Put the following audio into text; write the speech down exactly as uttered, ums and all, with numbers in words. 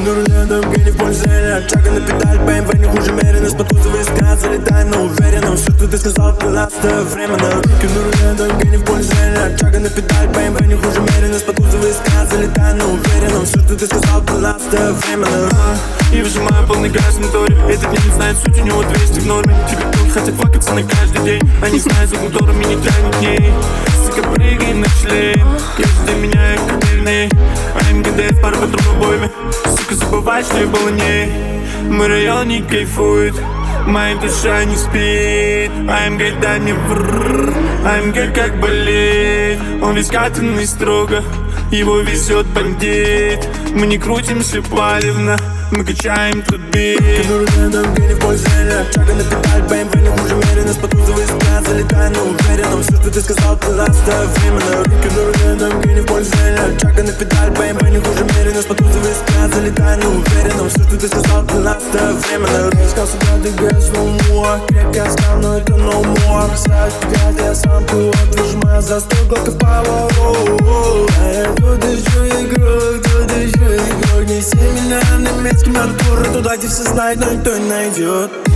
на руле, дымка не в поле зрения. От шага на педаль, бэ эм вэ не хуже мерено. С подкузовой скат, залетай на уверенном. Все, что ты сказал, тринадцатое время. На руки на руле, дымка не в поле зрения. От шага на педаль, бэ эм вэ не хуже мерено. С подкузовой скат, залетай на уверенном. Все, что ты сказал, тринадцатое время. И выжимаю полный газ в моторе. Этот день не знает суть, у него двести в норме. Тебе тут хотят факаться на каждый день. Они знают, за моторами не тянет ней. Сука, прыгай на член. Каждый день меняю кабельный. АМГД, пару патронов обоими. Сука, забывай, что я был ней. Мой район не кайфует, моя душа не спит. АМГ, дай мне врррр. АМГ как болит. Он весь катанный строго, его везет бандит. Мы не крутимся палевно, мы качаем тут бит. На руле, дымка не в поле зрения. Шага на педаль, бэ эм вэ не хуже мерено. С подкузовой скат, залетай на уверенном. Все, что ты сказал, тринадцатое время. На руки на руле, дымка не в поле зрения. Шага на педаль, бэ эм вэ не хуже мерено. С подкузовой скат, залетай на уверенном. Все, что ты сказал, тринадцатое время. На руки сказал себя, двигаюсь в умор. Крепко стал, но это no more. Бросаюсь вперед, я сам пилот. Выжимаю за сто глотков поворот. А я тут еще игрок, тут еще игрок. Неси меня немецким Артура туда, где все знают, но никто не найдет.